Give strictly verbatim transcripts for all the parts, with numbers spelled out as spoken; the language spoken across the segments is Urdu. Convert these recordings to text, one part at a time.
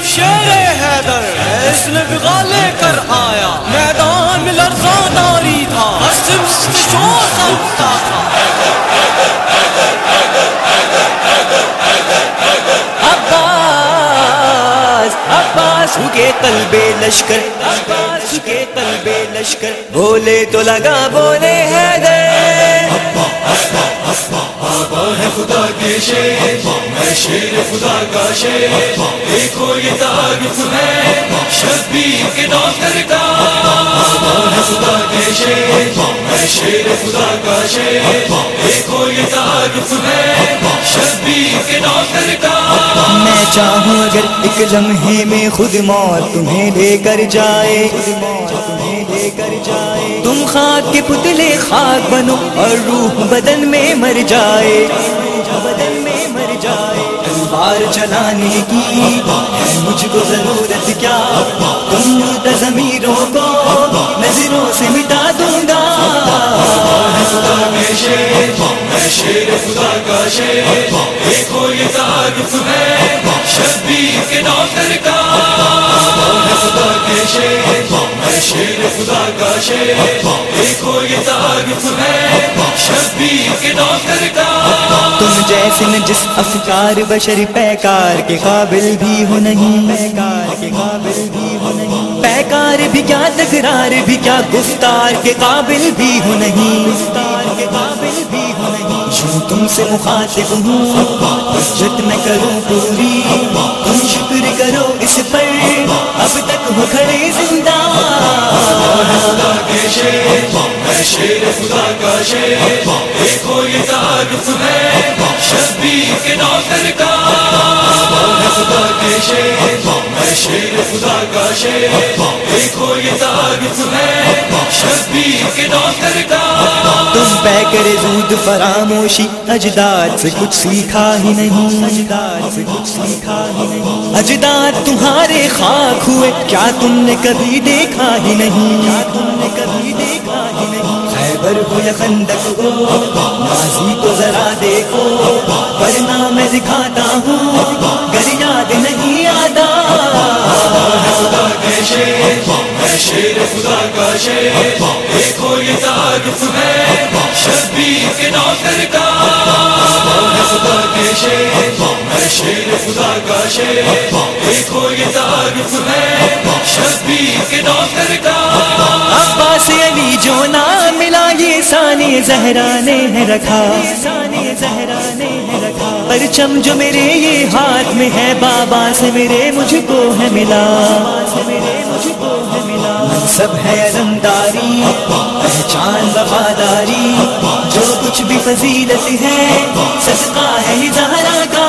شیر حیدر اس نے بغا لے کر آیا، میدان میں لرزاں داری تھا، قسم سے شور سا اٹھتا تھا۔ عباس عباس کے قلب لشکر، عباس کے قلب لشکر، بولے تو لگا بولے حیدر۔ ہے خدا کے شیر، میں شیر خدا کا شیر، دیکھو یہ تعارف ہے شبیر کے نوکر کا۔ ہے خدا کے شیر، میں شیر خدا کا شیر، دیکھو یہ تعارف ہے شبیر کے نوکر کا۔ میں چاہوں اگر ایک لمحے میں خود موت تمہیں لے کر جائے، تمہیں لے کر جائے، تم خاک کے پتلے خاک بنو اور روح بدن میں مر جائے، بدن میں مر جائے۔ تلوار چلانے کی ہے مجھ کو ضرورت کیا، تم مردہ ضمیروں کو نظروں سے مٹا دوں گا۔ خدا کے شیر، میں شیر خدا کا شیر، دیکھو یہ تعارف ہے شبیر کے نوکر کا۔ خدا کے شیر، میں شیر خدا کا شیر، دیکھو یہ تعارف ہے شبیر کے نوکر کا۔ تم جیسے نجس افکار بشر پیکار کے قابل بھی ہو نہیں، پیکار کے قابل بھی ہو نہیں، پیکار بھی کیا تکرار بھی کیا گفتار کے قابل بھی ہو نہیں، گفتار کے قابل بھی ہو نہیں۔ جو تم سے مخاطب ہوں حجت میں کروں پوری، تم شکر کرو اس پر اب تک ہو کھڑے زندہ۔ خدا کے شیر، میں شیر خدا کا شیر، دیکھو یہ تعارف ہے شبیر کے نوکر کا۔ خدا کے شیر، میں شیر خدا کا شیر، دیکھو یہ تعارف ہے شبیر کے نوکر کا۔ تم پہ کرے زود فراموشی، اجداد سے کچھ سیکھا ہی نہیں، اجداد سے کچھ سیکھا ہی نہیں۔ اجداد تمہارے خاک ہوئے کیا تم نے کبھی دیکھا ہی نہیں، کیا تم نے کبھی دیکھا ہی نہیں۔ خیبر ہو یا خندق ہو ماضی کو ذرا دیکھو، ورنہ میں دکھاتا ہوں گر یاد نہیں آتا۔ خدا کے شیر، میں شیر خدا کا شیر، دیکھو یہ تعارف ہے شبیر کے نوکر کا۔ خدا کے شیر، میں شیر خدا کا شیر، دیکھو یہ تعارف ہے شبیر کے نوکر کا۔ عباس علی جو نام ملا یہ ثانی زہرا نے ہے رکھا، ثانی زہرا نے ہے رکھا۔ پرچم جو میرے یہ ہاتھ میں ہے بابا سے میرے مجھ کو ہے ملا، سے میرے مجھ کو ہے ملا۔ منصب ہے علمداری، پہچان وفاداری، جو کچھ بھی فضیلت ہے صدقہ ہے زہرا کا۔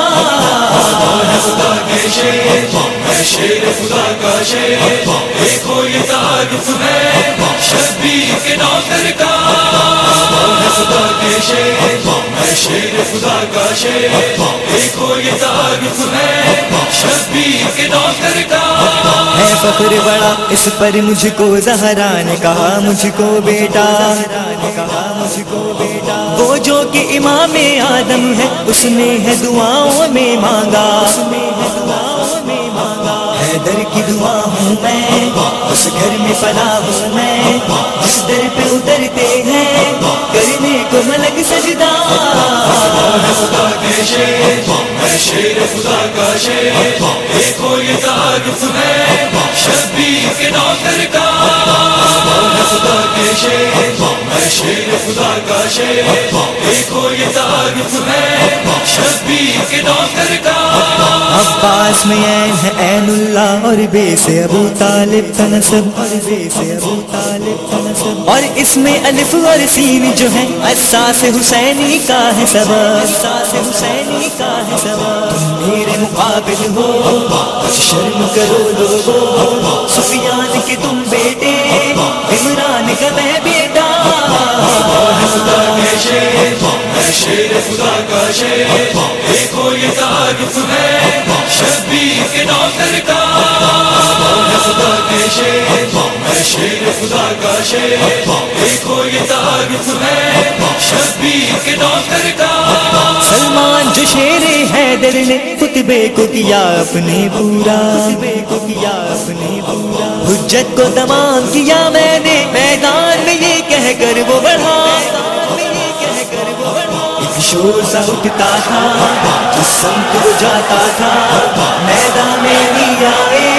خدا کے شیر، میں شیر خدا کا شیر، دیکھو یہ تعارف ہے شبیر کے نوکر کا۔ خدا کے شیر، میں شیر خدا کا شیر، دیکھو یہ تعارف ہے شبیر کے نوکر کا۔ ہے فخر بڑا اس پر مجھ کو زہرا نے کہا مجھ کو بیٹا، کہا مجھ کو بیٹا۔ وہ جو کہ امام آدم ہے اس نے ہے دعاؤں میں مانگا، اس نے ہے دعاؤں میں مانگا۔ حیدر کی دعا ہوں میں، اس گھر میں پلا ہوں میں، جس در پہ اترتے ہیں کرنے کو ملک سجدہ۔ خدا کے شیر، میں شیر خدا کا شیر، دیکھو یہ تعارف ہے شبیر کے نوکر کا۔ خدا کے شیر، میں شیر خدا کا شیر، دیکھو یہ تعارف ہے شبیر کے نوکر کا۔ عباس میں عین ہے عین اللہ اور بے سے ابو طالب کا نسب، اور بے سے ابو طالب کا نسب، اور اس میں الف اور سین جو ہے اساس حسینی کا ہے سبب، اساس حسینی کا ہے سبب۔ تم میرے مقابل ہو کچھ شرم کرو لوگو، سفیان کے تم بیٹے عمران کا میں بیٹا۔ خدا کے شیر، میں شیر خدا کا شیر، دیکھو یہ تعارف ہے شبیر کے نوکر کا۔ خدا کے شیر، میں شیر خدا کا شیر، دیکھو یہ تعارف ہے شبیر کے نوکر کا۔ سلمان جو شیر ہے حیدر نے خطبے کو کیا اپنے پورا، خطبے کو کیا اپنے پورا، حجت کو تمام کیا میں نے میدان میں یہ کہہ کر وہ بڑھا، ایک شور سا اٹھتا تھا جس سمت وہ جاتا تھا، میدان میں بھی آئے